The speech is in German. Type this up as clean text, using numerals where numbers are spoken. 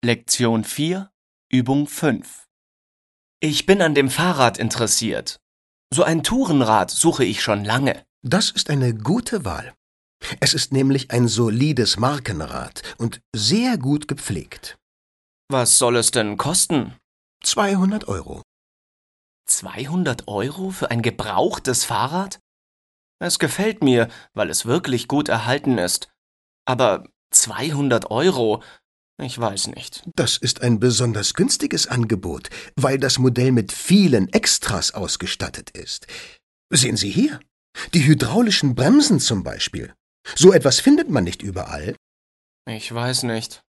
Lektion 4, Übung 5. Ich bin an dem Fahrrad interessiert. So ein Tourenrad suche ich schon lange. Das ist eine gute Wahl. Es ist nämlich ein solides Markenrad und sehr gut gepflegt. Was soll es denn kosten? 200 €. 200 € für ein gebrauchtes Fahrrad? Es gefällt mir, weil es wirklich gut erhalten ist. Aber 200 €? Ich weiß nicht. Das ist ein besonders günstiges Angebot, weil das Modell mit vielen Extras ausgestattet ist. Sehen Sie hier, die hydraulischen Bremsen zum Beispiel. So etwas findet man nicht überall. Ich weiß nicht.